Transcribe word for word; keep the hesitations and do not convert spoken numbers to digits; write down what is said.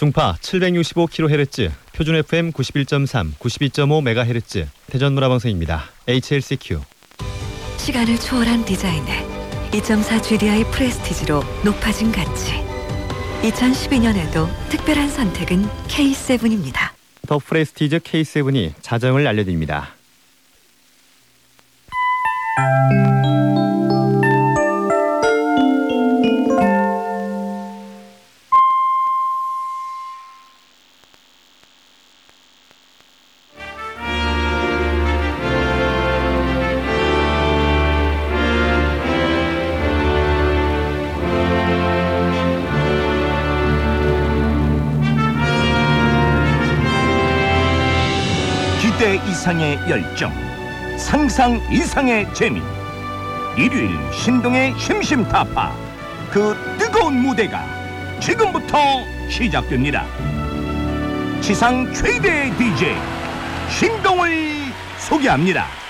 중파 칠백육십오 킬로헤르츠, 표준 에프엠 구십일 점 삼, 구십이 점 오 메가헤르츠, 대전 문화방송입니다. 에이치엘씨큐. 시간을 초월한 디자인에 이 점 사 지디아이 프레스티지로 높아진 가치. 이천십이 년에도 특별한 선택은 케이 세븐입니다. 더 프레스티지 케이 세븐이 자정을 알려드립니다. 기대 이상의 열정, 상상 이상의 재미. 일요일 신동의 심심타파, 그 뜨거운 무대가 지금부터 시작됩니다. 지상 최대의 디제이 신동을 소개합니다.